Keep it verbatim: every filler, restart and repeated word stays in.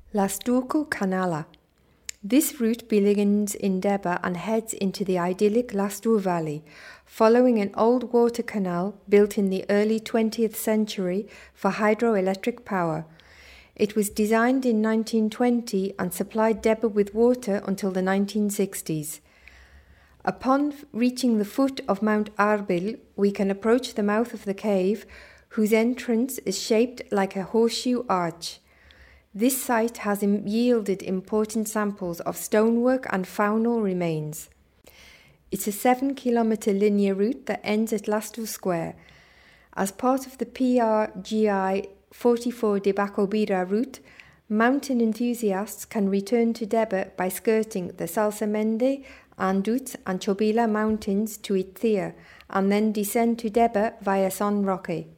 Lasturco Canala. This route begins in Deba and heads into the idyllic Lastur Valley, following an old water canal built in the early twentieth century for hydroelectric power. It was designed in nineteen twenty and supplied Deba with water until the nineteen sixties. Upon reaching the foot of Mount Arbil, we can approach the mouth of the cave, whose entrance is shaped like a horseshoe arch. This site has yielded important samples of stonework and faunal remains. It's a seven kilometre linear route that ends at Lastur Square. As part of the P R G I forty-four de Bacobira route, mountain enthusiasts can return to Deba by skirting the Salsamende, Andut and Chobila mountains to Itzia, and then descend to Deba via San Roque.